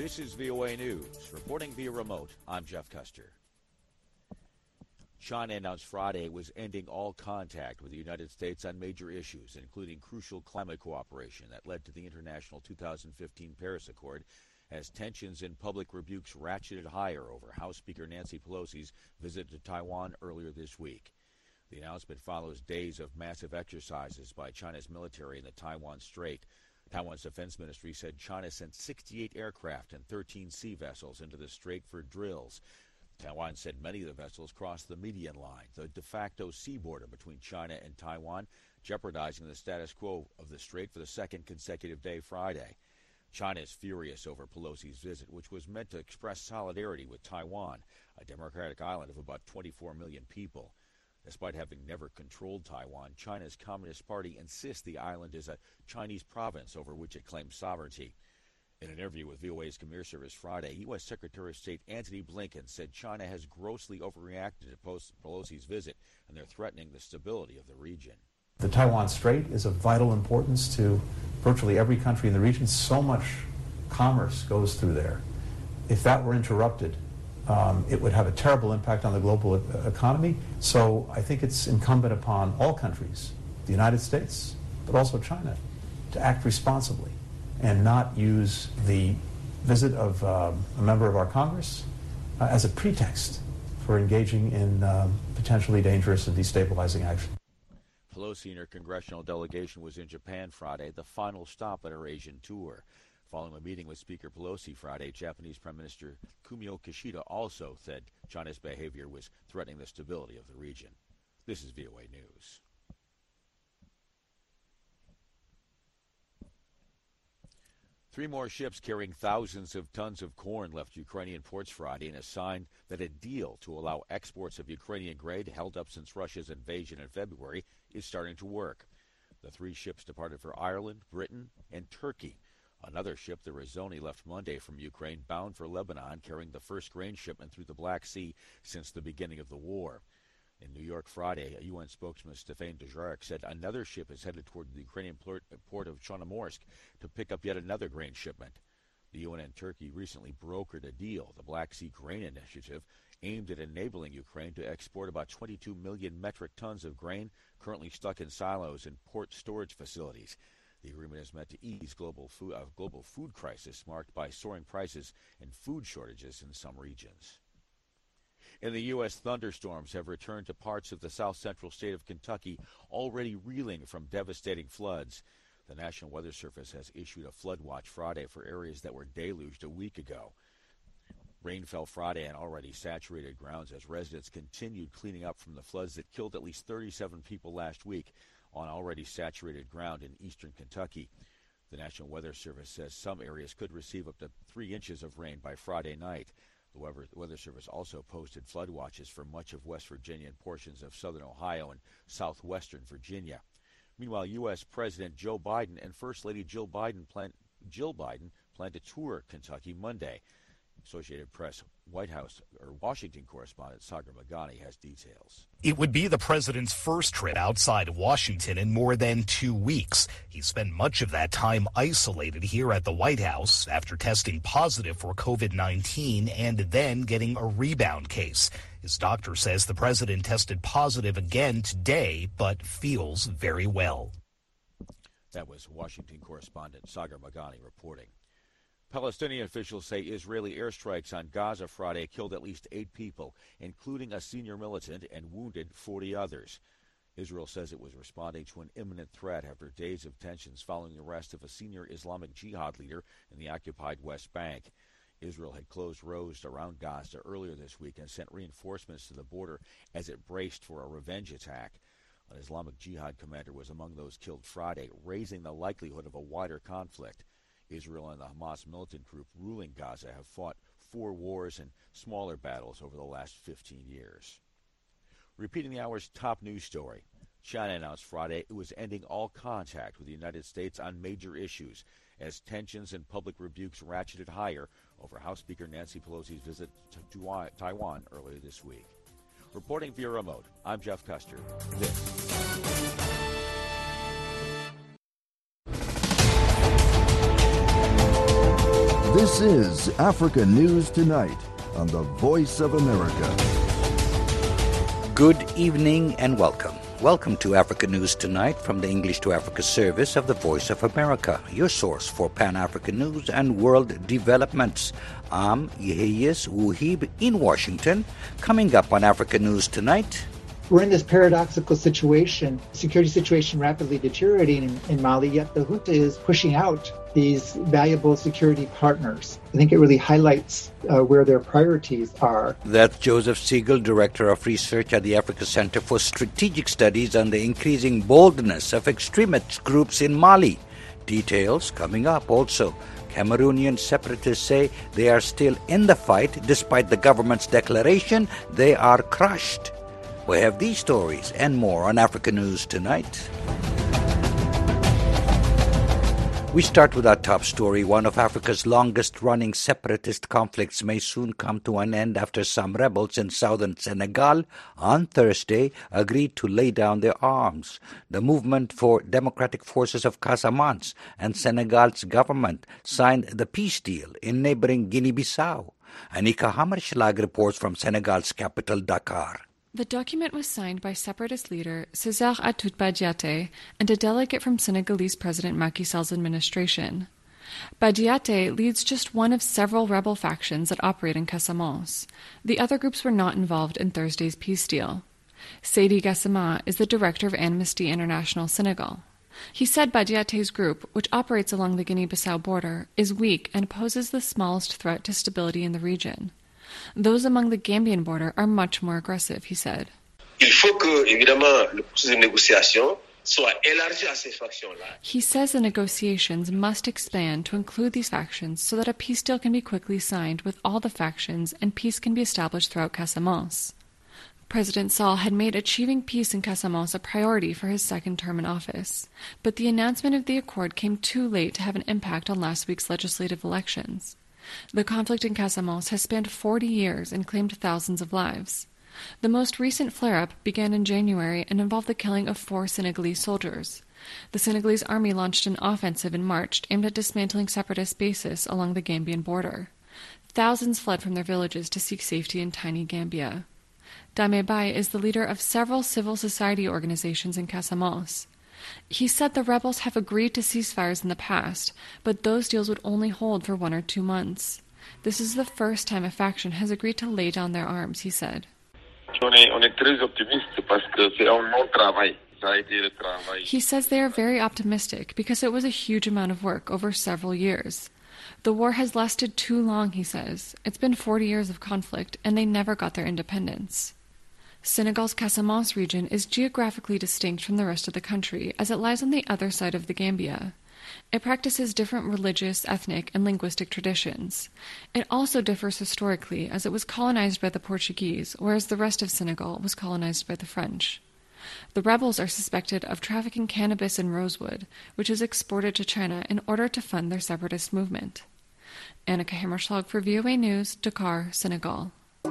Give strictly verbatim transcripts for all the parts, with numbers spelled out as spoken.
This is V O A News. Reporting via remote, I'm Jeff Custer. China announced Friday it was ending all contact with the United States on major issues, including crucial climate cooperation that led to the international two thousand fifteen Paris Accord, as tensions and public rebukes ratcheted higher over House Speaker Nancy Pelosi's visit to Taiwan earlier this week. The announcement follows days of massive exercises by China's military in the Taiwan Strait. Taiwan's defense ministry said China sent sixty-eight aircraft and thirteen sea vessels into the strait for drills. Taiwan said many of the vessels crossed the median line, the de facto sea border between China and Taiwan, jeopardizing the status quo of the strait for the second consecutive day Friday. China is furious over Pelosi's visit, which was meant to express solidarity with Taiwan, a democratic island of about twenty-four million people. Despite having never controlled Taiwan, China's Communist Party insists the island is a Chinese province over which it claims sovereignty. In an interview with V O A's Khmer Service Friday, U S Secretary of State Antony Blinken said China has grossly overreacted to Pelosi's visit, and they're threatening the stability of the region. The Taiwan Strait is of vital importance to virtually every country in the region. So much commerce goes through there. If that were interrupted, Um, it would have a terrible impact on the global e- economy. So I think it's incumbent upon all countries, the United States, but also China, to act responsibly and not use the visit of um, a member of our Congress uh, as a pretext for engaging in um, potentially dangerous and destabilizing action. Pelosi and her congressional delegation was in Japan Friday, the final stop on her Asian tour. Following a meeting with Speaker Pelosi Friday, Japanese Prime Minister Fumio Kishida also said China's behavior was threatening the stability of the region. This is V O A News. Three more ships carrying thousands of tons of corn left Ukrainian ports Friday in a sign that a deal to allow exports of Ukrainian grain held up since Russia's invasion in February is starting to work. The three ships departed for Ireland, Britain, and Turkey. Another ship, the Razoni, left Monday from Ukraine, bound for Lebanon, carrying the first grain shipment through the Black Sea since the beginning of the war. In New York Friday, a U N spokesman, Stefan Dujarric, said another ship is headed toward the Ukrainian port of Chornomorsk to pick up yet another grain shipment. The U N and Turkey recently brokered a deal, the Black Sea Grain Initiative, aimed at enabling Ukraine to export about twenty-two million metric tons of grain currently stuck in silos in port storage facilities. The agreement is meant to ease global food, uh, global food crisis marked by soaring prices and food shortages in some regions. In the U S, thunderstorms have returned to parts of the south-central state of Kentucky, already reeling from devastating floods. The National Weather Service has issued a flood watch Friday for areas that were deluged a week ago. Rain fell Friday on already saturated grounds as residents continued cleaning up from the floods that killed at least thirty-seven people last week on already saturated ground in eastern Kentucky. The National Weather Service says some areas could receive up to three inches of rain by Friday night. The Weather Service also posted flood watches for much of West Virginia and portions of southern Ohio and southwestern Virginia. Meanwhile, U S. President Joe Biden and First Lady Jill Biden plan, Jill Biden plan to tour Kentucky Monday. Associated Press White House or Washington correspondent Sagar Meghani has details. It would be the president's first trip outside Washington in more than two weeks. He spent much of that time isolated here at the White House after testing positive for COVID nineteen and then getting a rebound case. His doctor says the president tested positive again today, but feels very well. That was Washington correspondent Sagar Meghani reporting. Palestinian officials say Israeli airstrikes on Gaza Friday killed at least eight people, including a senior militant, and wounded forty others. Israel says it was responding to an imminent threat after days of tensions following the arrest of a senior Islamic Jihad leader in the occupied West Bank. Israel had closed roads around Gaza earlier this week and sent reinforcements to the border as it braced for a revenge attack. An Islamic Jihad commander was among those killed Friday, raising the likelihood of a wider conflict. Israel and the Hamas militant group ruling Gaza have fought four wars and smaller battles over the last fifteen years. Repeating the hour's top news story, China announced Friday it was ending all contact with the United States on major issues as tensions and public rebukes ratcheted higher over House Speaker Nancy Pelosi's visit to Taiwan earlier this week. Reporting via remote, I'm Jeff Custer. This This is Africa News Tonight on the Voice of America. Good evening and welcome. Welcome to Africa News Tonight from the English to Africa service of the Voice of America, your source for Pan-African news and world developments. I'm Yehiyes Wuhib in Washington. Coming up on Africa News Tonight. We're in this paradoxical situation, security situation rapidly deteriorating in, in Mali, yet the junta is pushing out these valuable security partners. I think it really highlights uh, where their priorities are. That's Joseph Siegel, Director of Research at the Africa Center for Strategic Studies on the increasing boldness of extremist groups in Mali. Details coming up also. Cameroonian separatists say they are still in the fight despite the government's declaration they are crushed. We have these stories and more on Africa News Tonight. We start with our top story. One of Africa's longest-running separatist conflicts may soon come to an end after some rebels in southern Senegal on Thursday agreed to lay down their arms. The Movement for Democratic Forces of Casamance and Senegal's government signed the peace deal in neighboring Guinea-Bissau. Anika Hammerschlag reports from Senegal's capital, Dakar. The document was signed by separatist leader César Atoute Diaté and a delegate from Senegalese President Macky Sall's administration. Badiate leads just one of several rebel factions that operate in Casamance. The other groups were not involved in Thursday's peace deal. Seydi Gassama is the director of Amnesty International Senegal. He said Badiate's group, which operates along the Guinea-Bissau border, is weak and poses the smallest threat to stability in the region. Those among the Gambian border are much more aggressive, he said. Il faut que, évidemment, le processus de négociation soit élargi à ces factions-là. He says the negotiations must expand to include these factions so that a peace deal can be quickly signed with all the factions and peace can be established throughout Casamance. President Sall had made achieving peace in Casamance a priority for his second term in office, but the announcement of the accord came too late to have an impact on last week's legislative elections. The conflict in Casamance has spanned forty years and claimed thousands of lives. The most recent flare-up began in January and involved the killing of four Senegalese soldiers. The Senegalese army launched an offensive in March aimed at dismantling separatist bases along the Gambian border. Thousands fled from their villages to seek safety in tiny Gambia. Dame Baye is the leader of several civil society organizations in Casamance. He said the rebels have agreed to ceasefires in the past, but those deals would only hold for one or two months. This is the first time a faction has agreed to lay down their arms, he said. He says they are very optimistic because it was a huge amount of work over several years. The war has lasted too long, he says. It's been forty years of conflict, and they never got their independence. Senegal's Casamance region is geographically distinct from the rest of the country as it lies on the other side of the Gambia. It practices different religious, ethnic, and linguistic traditions. It also differs historically as it was colonized by the Portuguese, whereas the rest of Senegal was colonized by the French. The rebels are suspected of trafficking cannabis and rosewood, which is exported to China in order to fund their separatist movement. Annika Hammerschlag for V O A News, Dakar, Senegal.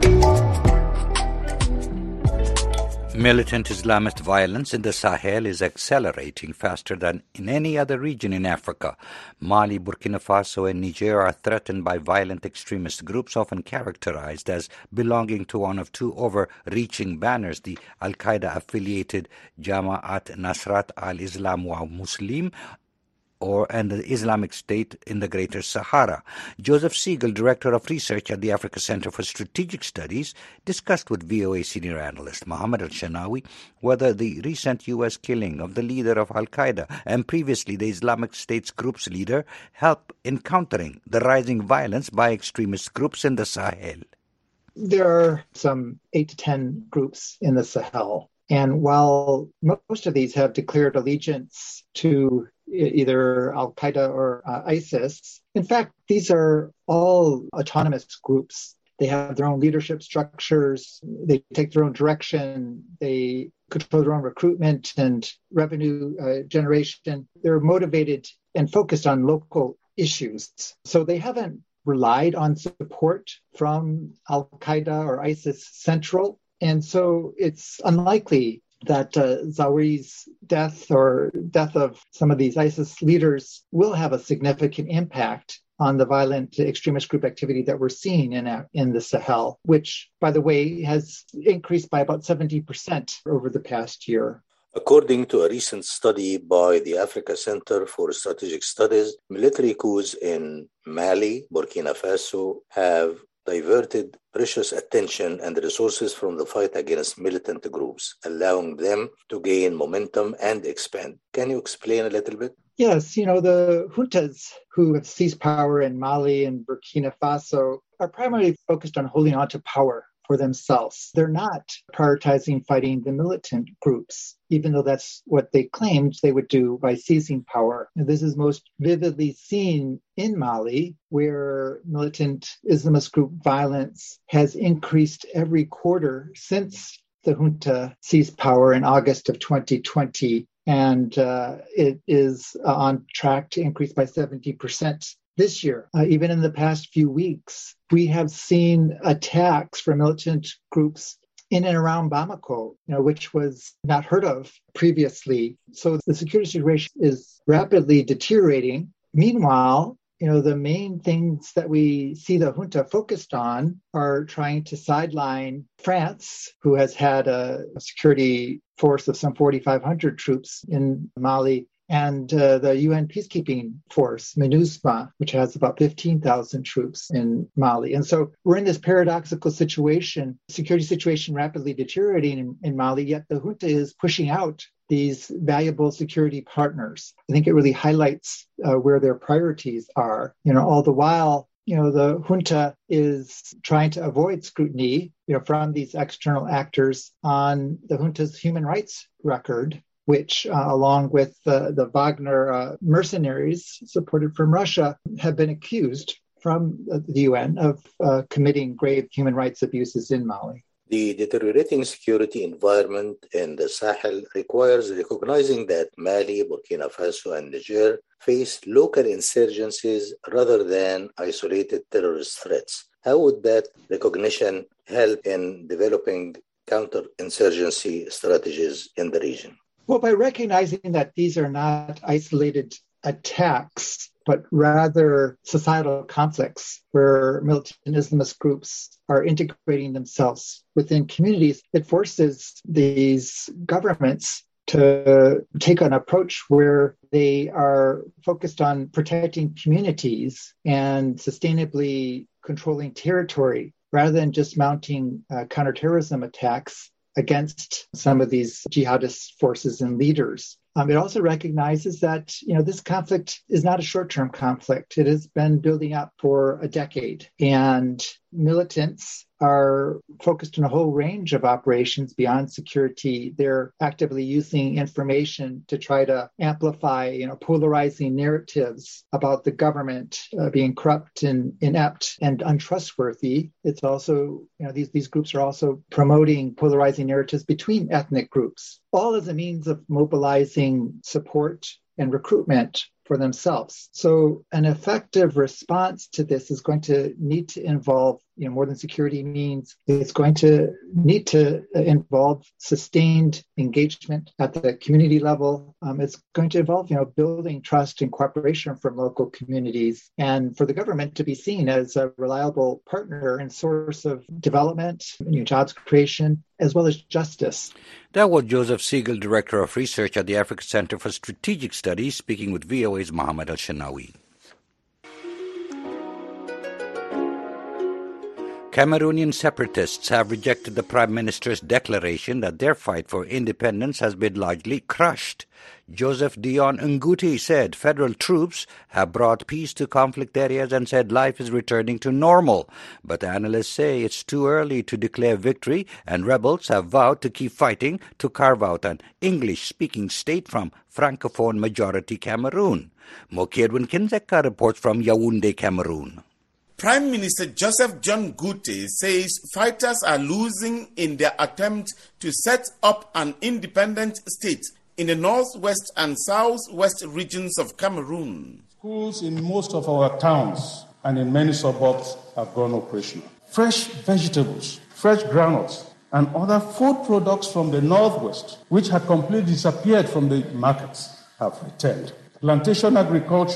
Militant Islamist violence in the Sahel is accelerating faster than in any other region in Africa. Mali, Burkina Faso, and Niger are threatened by violent extremist groups often characterized as belonging to one of two overreaching banners, the Al-Qaeda-affiliated Jama'at Nasrat al-Islam wa Muslim or and the Islamic State in the Greater Sahara. Joseph Siegel, Director of Research at the Africa Center for Strategic Studies, discussed with V O A senior analyst Mohammed Al-Shanawi whether the recent U S killing of the leader of Al-Qaeda and previously the Islamic State's group's leader help in countering the rising violence by extremist groups in the Sahel. There are some eight to ten groups in the Sahel. And while most of these have declared allegiance to either Al-Qaeda or uh, ISIS, in fact, these are all autonomous groups. They have their own leadership structures. They take their own direction. They control their own recruitment and revenue uh, generation. They're motivated and focused on local issues. So they haven't relied on support from Al-Qaeda or ISIS Central. And so it's unlikely that uh, Zawi's death or death of some of these ISIS leaders will have a significant impact on the violent extremist group activity that we're seeing in, in the Sahel, which, by the way, has increased by about seventy percent over the past year. According to a recent study by the Africa Center for Strategic Studies, military coups in Mali, Burkina Faso have diverted precious attention and resources from the fight against militant groups, allowing them to gain momentum and expand. Can you explain a little bit? Yes, you know, the juntas who have seized power in Mali and Burkina Faso are primarily focused on holding on to power for themselves. They're not prioritizing fighting the militant groups, even though that's what they claimed they would do by seizing power. And this is most vividly seen in Mali, where militant Islamist group violence has increased every quarter since the junta seized power in August of twenty twenty. And uh, it is uh, on track to increase by seventy percent this year. Uh, even in the past few weeks, we have seen attacks from militant groups in and around Bamako, you know, which was not heard of previously. So the security situation is rapidly deteriorating. Meanwhile, you know, the main things that we see the junta focused on are trying to sideline France, who has had a, a security force of some forty-five hundred troops in Mali, and uh, the U N peacekeeping force, MINUSMA, which has about fifteen thousand troops in Mali. And so we're in this paradoxical situation, security situation rapidly deteriorating in, in Mali, yet the junta is pushing out these valuable security partners. I think it really highlights uh, where their priorities are. You know, all the while, you know, the junta is trying to avoid scrutiny, you know, from these external actors on the junta's human rights record, which, uh, along with uh, the Wagner uh, mercenaries supported from Russia, have been accused from the U N of uh, committing grave human rights abuses in Mali. The deteriorating security environment in the Sahel requires recognizing that Mali, Burkina Faso, and Niger face local insurgencies rather than isolated terrorist threats. How would that recognition help in developing counterinsurgency strategies in the region? Well, by recognizing that these are not isolated attacks, but rather societal conflicts where militant Islamist groups are integrating themselves within communities, it forces these governments to take an approach where they are focused on protecting communities and sustainably controlling territory rather than just mounting uh, counterterrorism attacks against some of these jihadist forces and leaders. Um, it also recognizes that, you know, this conflict is not a short-term conflict. It has been building up for a decade, and militants are focused on a whole range of operations beyond security. They're actively using information to try to amplify, you know, polarizing narratives about the government uh, being corrupt and inept and untrustworthy. It's also, you know, these, these groups are also promoting polarizing narratives between ethnic groups, all as a means of mobilizing support and recruitment for themselves. So an effective response to this is going to need to involve, you know, more than security means. It's going to need to involve sustained engagement at the community level. Um, it's going to involve, you know, building trust and cooperation from local communities, and for the government to be seen as a reliable partner and source of development, new jobs creation, as well as justice. That was Joseph Siegel, Director of Research at the Africa Center for Strategic Studies, speaking with V O A's Mohammed Al-Shanawi. Cameroonian separatists have rejected the Prime Minister's declaration that their fight for independence has been largely crushed. Joseph Dion Nguti said federal troops have brought peace to conflict areas and said life is returning to normal. But analysts say it's too early to declare victory, and rebels have vowed to keep fighting to carve out an English-speaking state from Francophone majority Cameroon. Moki Edwin Kinzeka reports from Yaoundé, Cameroon. Prime Minister Joseph John Nguti says fighters are losing in their attempt to set up an independent state in the northwest and southwest regions of Cameroon. Schools in most of our towns and in many suburbs have gone operational. Fresh vegetables, fresh groundnuts, and other food products from the northwest, which had completely disappeared from the markets, have returned. Plantation agriculture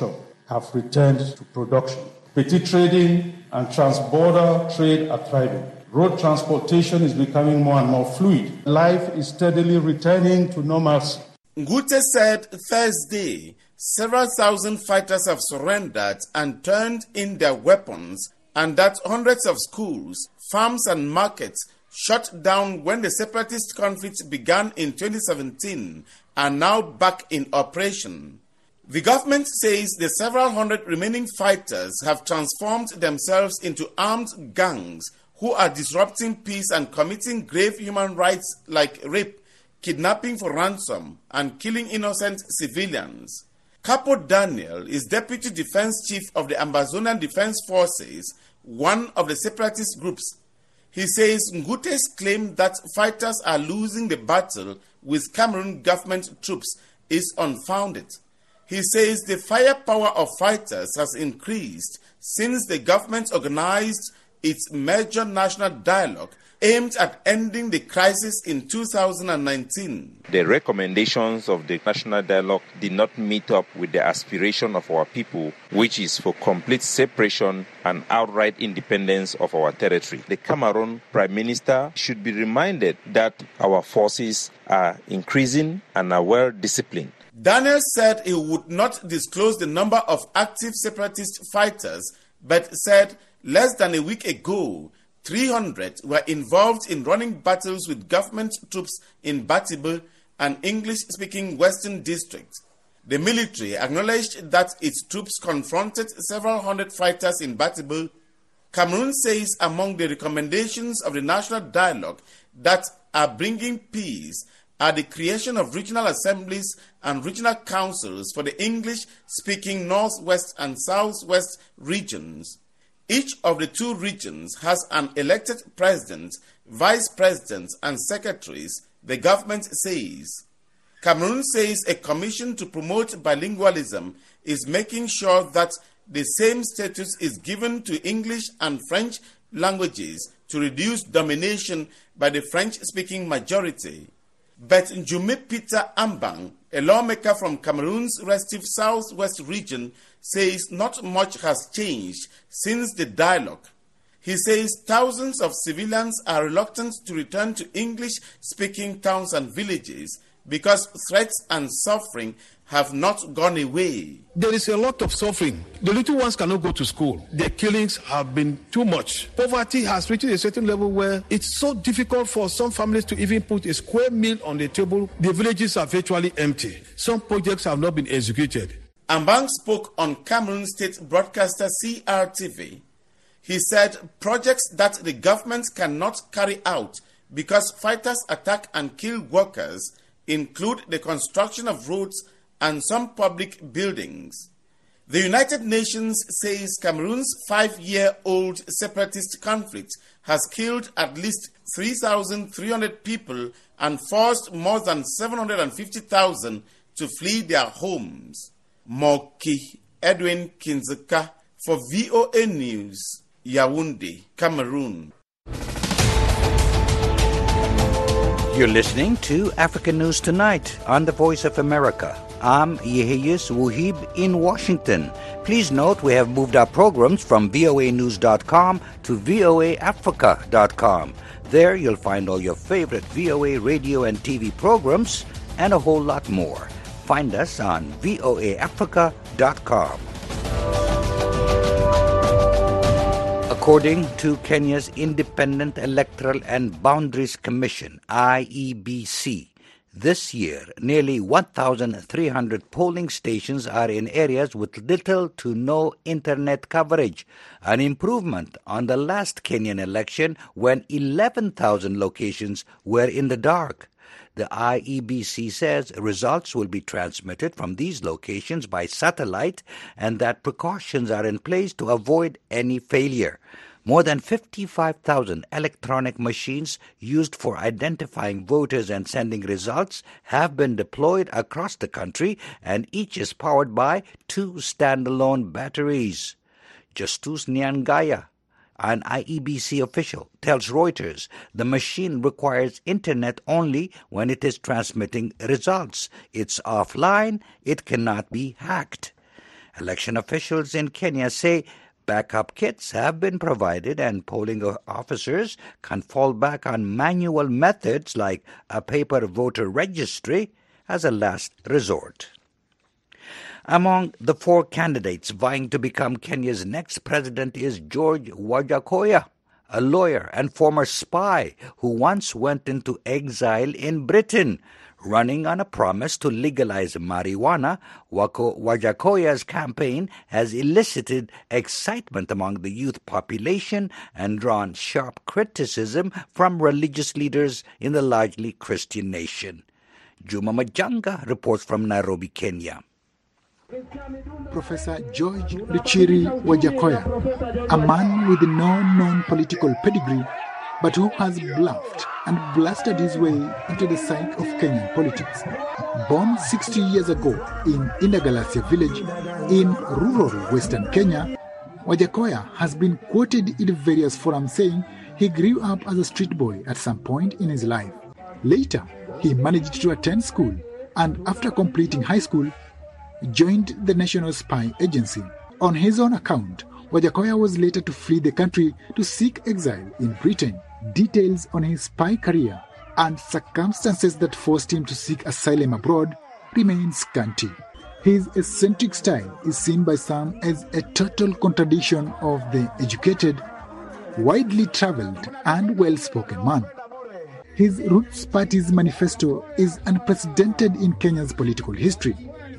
have returned to production. Petit trading and trans-border trade are thriving. Road transportation is becoming more and more fluid. Life is steadily returning to normalcy. Ngute said Thursday several thousand fighters have surrendered and turned in their weapons, and that hundreds of schools, farms and markets shut down when the separatist conflict began in twenty seventeen are now back in operation. The government says the several hundred remaining fighters have transformed themselves into armed gangs who are disrupting peace and committing grave human rights like rape, kidnapping for ransom, and killing innocent civilians. Capo Daniel is Deputy Defense Chief of the Ambazonan Defense Forces, one of the separatist groups. He says Ngute's claim that fighters are losing the battle with Cameroon government troops is unfounded. He says the firepower of fighters has increased since the government organized its major national dialogue aimed at ending the crisis in two thousand nineteen. The recommendations of the national dialogue did not meet up with the aspiration of our people, which is for complete separation and outright independence of our territory. The Cameroon Prime Minister should be reminded that our forces are increasing and are well disciplined. Daniel said he would not disclose the number of active separatist fighters, but said less than a week ago, three hundred were involved in running battles with government troops in Batibo, an English-speaking Western district. The military acknowledged that its troops confronted several hundred fighters in Batibo. Cameroon says among the recommendations of the national dialogue that are bringing peace are the creation of regional assemblies and regional councils for the English-speaking Northwest and Southwest regions. Each of the two regions has an elected president, vice president, and secretaries, the government says. Cameroon says a commission to promote bilingualism is making sure that the same status is given to English and French languages to reduce domination by the French-speaking majority. But Njume Peter Ambang, a lawmaker from Cameroon's restive southwest region, says not much has changed since the dialogue. He says thousands of civilians are reluctant to return to English-speaking towns and villages because threats and suffering have not gone away. There is a lot of suffering. The little ones cannot go to school. The killings have been too much. Poverty has reached a certain level where it's so difficult for some families to even put a square meal on the table. The villages are virtually empty. Some projects have not been executed. Ambang spoke on Cameroon state broadcaster C R T V. He said projects that the government cannot carry out because fighters attack and kill workers include the construction of roads and some public buildings. The United Nations says Cameroon's five-year-old separatist conflict has killed at least three thousand three hundred people and forced more than seven hundred fifty thousand to flee their homes. Moki Edwin Kinzeka for V O A News, Yaoundé, Cameroon. You're listening to African News Tonight on the Voice of America. I'm Yeheyes Wuhib in Washington. Please note we have moved our programs from V O A news dot com to V O A africa dot com. There you'll find all your favorite V O A radio and T V programs and a whole lot more. Find us on V O A africa dot com. According to Kenya's Independent Electoral and Boundaries Commission, I E B C, this year nearly one thousand three hundred polling stations are in areas with little to no internet coverage, an improvement on the last Kenyan election when eleven thousand locations were in the dark. The I E B C says results will be transmitted from these locations by satellite and that precautions are in place to avoid any failure. More than fifty-five thousand electronic machines used for identifying voters and sending results have been deployed across the country, and each is powered by two standalone batteries. Justus Nyangaya, an I E B C official, tells Reuters the machine requires internet only when it is transmitting results. It's offline, it cannot be hacked. Election officials in Kenya say backup kits have been provided and polling officers can fall back on manual methods like a paper voter registry as a last resort. Among the four candidates vying to become Kenya's next president is George Wajackoyah, a lawyer and former spy who once went into exile in Britain. Running on a promise to legalize marijuana, Wajackoyah's campaign has elicited excitement among the youth population and drawn sharp criticism from religious leaders in the largely Christian nation. Juma Majanga reports from Nairobi, Kenya. Professor George Luchiri Wajackoyah, a man with no known political pedigree, but who has bluffed and blasted his way into the sight of Kenyan politics. Born sixty years ago in Indagalasia village in rural western Kenya, Wajackoyah has been quoted in various forums saying he grew up as a street boy at some point in his life. Later, he managed to attend school and after completing high school, joined the National Spy Agency. On his own account, Wajackoyah was later to flee the country to seek exile in Britain. Details on his spy career and circumstances that forced him to seek asylum abroad remain scanty. His eccentric style is seen by some as a total contradiction of the educated, widely travelled and well-spoken man. His Roots Party's manifesto is unprecedented in Kenya's political history.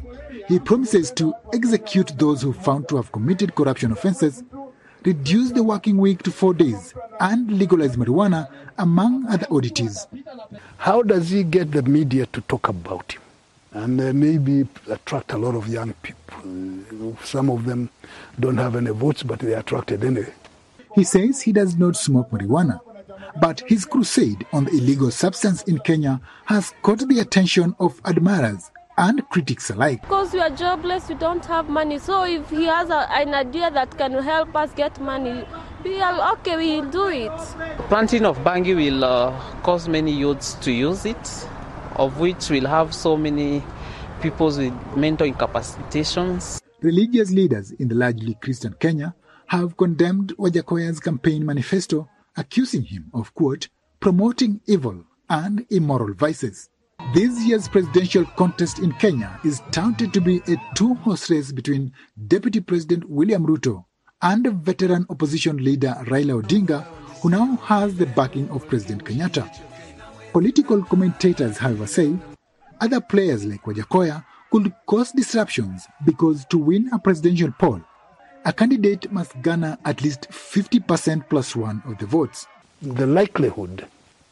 He promises to execute those who found to have committed corruption offences, reduce the working week to four days, and legalize marijuana, among other oddities. How does he get the media to talk about him? And uh, maybe attract a lot of young people. You know, some of them don't have any votes, but they are attracted anyway. He says he does not smoke marijuana, but his crusade on the illegal substance in Kenya has caught the attention of admirers and critics alike. Because we are jobless, we don't have money. So if he has a, an idea that can help us get money, we are okay, we will do it. Planting of bangi will uh, cause many youths to use it, of which will have so many people with mental incapacitations. Religious leaders in the largely Christian Kenya have condemned Wajackoyah's campaign manifesto, accusing him of, quote, promoting evil and immoral vices. This year's presidential contest in Kenya is touted to be a two-horse race between Deputy President William Ruto and veteran opposition leader Raila Odinga, who now has the backing of President Kenyatta. Political commentators, however, say other players like Wajackoyah could cause disruptions because to win a presidential poll, a candidate must garner at least fifty percent plus one of the votes. The likelihood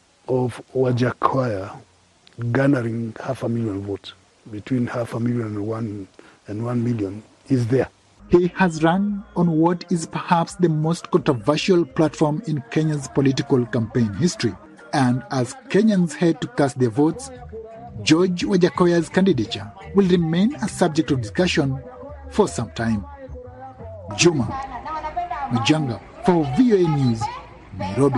of Wajackoyah garnering half a million votes, between half a million and one, and one million, is there. He has run on what is perhaps the most controversial platform in Kenya's political campaign history. And as Kenyans head to cast their votes, George Wajackoyah's candidature will remain a subject of discussion for some time. Juma Majanga for V O A News, Nairobi.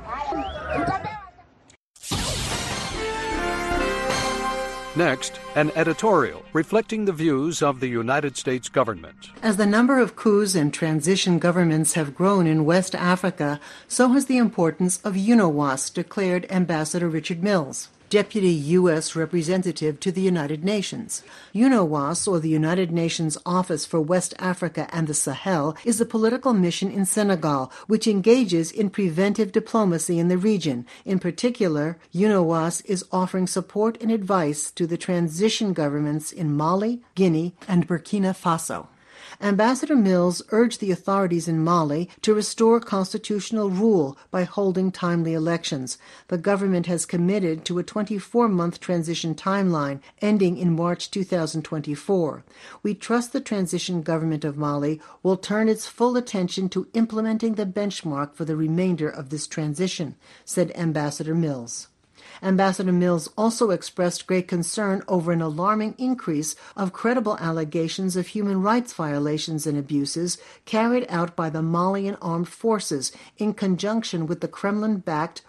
Next, an editorial reflecting the views of the United States government. As the number of coups and transition governments have grown in West Africa, so has the importance of UNOWAS, declared Ambassador Richard Mills, Deputy U S Representative to the United Nations. UNOWAS, or the United Nations Office for West Africa and the Sahel, is a political mission in Senegal which engages in preventive diplomacy in the region. In particular, UNOWAS is offering support and advice to the transition governments in Mali, Guinea, and Burkina Faso. Ambassador Mills urged the authorities in Mali to restore constitutional rule by holding timely elections. The government has committed to a twenty-four month transition timeline ending in March two thousand twenty-four. We trust the transition government of Mali will turn its full attention to implementing the benchmark for the remainder of this transition, said Ambassador Mills. Ambassador Mills also expressed great concern over an alarming increase of credible allegations of human rights violations and abuses carried out by the Malian armed forces in conjunction with the Kremlin-backed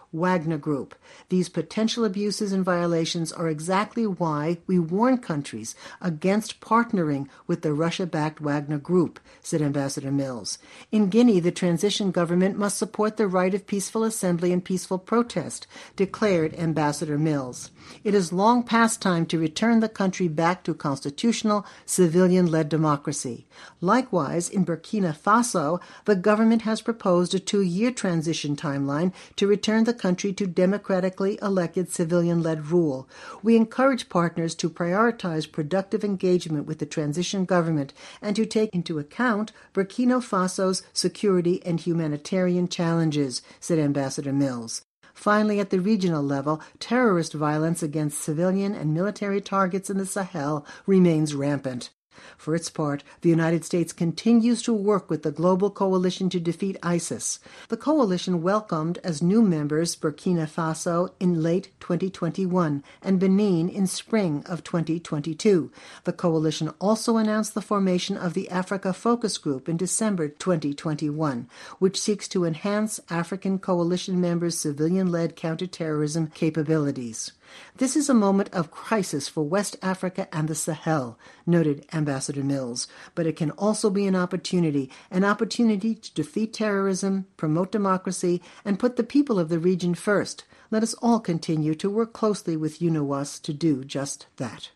Wagner Group. These potential abuses and violations are exactly why we warn countries against partnering with the Russia-backed Wagner Group, said Ambassador Mills. In Guinea, the transition government must support the right of peaceful assembly and peaceful protest, declared Ambassador Mills. It is long past time to return the country back to constitutional, civilian-led democracy. Likewise, in Burkina Faso, the government has proposed a two-year transition timeline to return the country to democratically elected civilian-led rule. We encourage partners to prioritize productive engagement with the transition government and to take into account Burkina Faso's security and humanitarian challenges, said Ambassador Mills. Finally, at the regional level, terrorist violence against civilian and military targets in the Sahel remains rampant. For its part, the United States continues to work with the Global Coalition to defeat ISIS. The coalition welcomed as new members Burkina Faso in late twenty twenty-one and Benin in spring of twenty twenty-two. The coalition also announced the formation of the Africa Focus Group in December twenty twenty-one, which seeks to enhance African coalition members' civilian-led counterterrorism capabilities. This is a moment of crisis for West Africa and the Sahel, noted Ambassador Mills, but it can also be an opportunity, an opportunity to defeat terrorism, promote democracy, and put the people of the region first. Let us all continue to work closely with UNOWAS to do just that.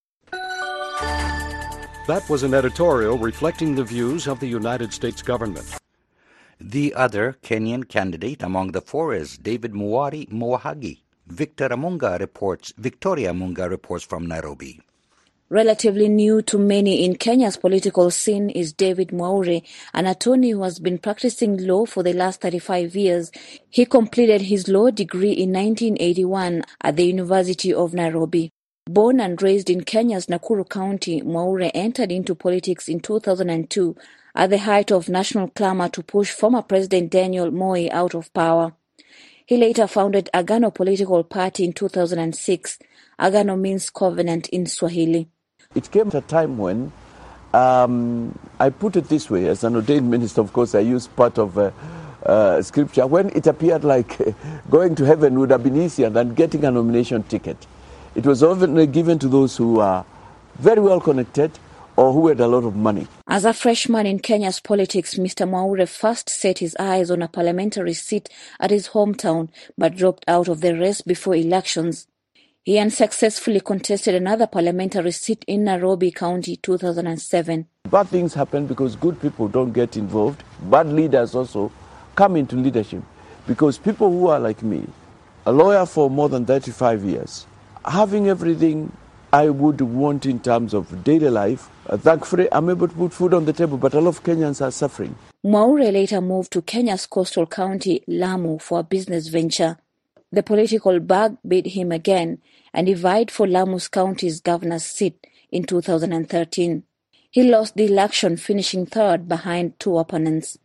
That was an editorial reflecting the views of the United States government. The other Kenyan candidate among the four is David Muwari Mwahagi. Victor Amunga reports, Victoria Amunga reports from Nairobi. Relatively new to many in Kenya's political scene is David Mwaure, an attorney who has been practicing law for the last thirty-five years. He completed his law degree in nineteen eighty-one at the University of Nairobi. Born and raised in Kenya's Nakuru County, Mwaure entered into politics in two thousand two at the height of national clamor to push former President Daniel Moi out of power. He later founded Agano Political Party in two thousand six. Agano means covenant in Swahili. It came at a time when, um, I put it this way, as an ordained minister, of course, I used part of uh, uh, scripture, when it appeared like uh, going to heaven would have been easier than getting a nomination ticket. It was often given to those who are very well connected or who had a lot of money. As a freshman in Kenya's politics, Mister Mwaure first set his eyes on a parliamentary seat at his hometown, but dropped out of the race before elections. He unsuccessfully contested another parliamentary seat in Nairobi County two thousand seven. Bad things happen because good people don't get involved. Bad leaders also come into leadership because people who are like me, a lawyer for more than thirty-five years, having everything I would want in terms of daily life. Thankfully, I'm able to put food on the table, but a lot of Kenyans are suffering. Mwaure later moved to Kenya's coastal county, Lamu, for a business venture. The political bug bit him again, and he vied for Lamu's county's governor's seat in two thousand thirteen. He lost the election, finishing third behind two opponents.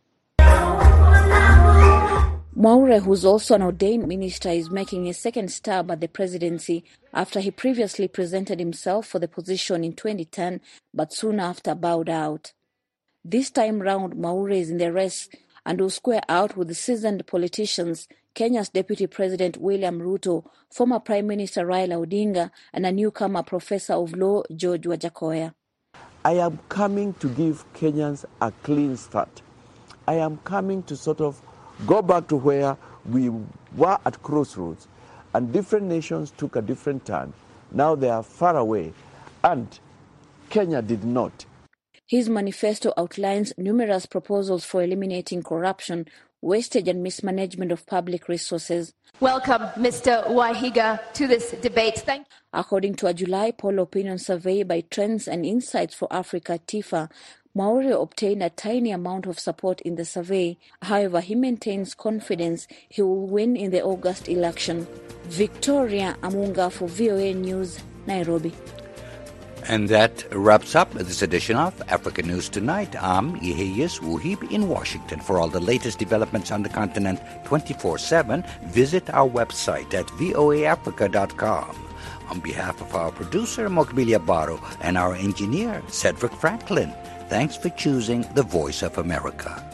Mwaure, who's also an ordained minister, is making a second stab at the presidency after he previously presented himself for the position in twenty ten, but soon after bowed out. This time round, Mwaure is in the race and will square out with the seasoned politicians, Kenya's Deputy President William Ruto, former Prime Minister Raila Odinga, and a newcomer Professor of Law George Wajackoyah. I am coming to give Kenyans a clean start. I am coming to sort of go back to where we were at crossroads, and different nations took a different turn. Now they are far away, and Kenya did not. His manifesto outlines numerous proposals for eliminating corruption, wastage and mismanagement of public resources. Welcome, Mister Wahiga, to this debate. Thank According to a July poll opinion survey by Trends and Insights for Africa, TIFA, Mwaure obtained a tiny amount of support in the survey. However, he maintains confidence he will win in the August election. Victoria Amunga for V O A News, Nairobi. And that wraps up this edition of Africa News Tonight. I'm Iheyes Wuhib in Washington. For all the latest developments on the continent twenty-four seven, visit our website at voa africa dot com. On behalf of our producer, Mokbilia Baro, and our engineer, Cedric Franklin, thanks for choosing the Voice of America.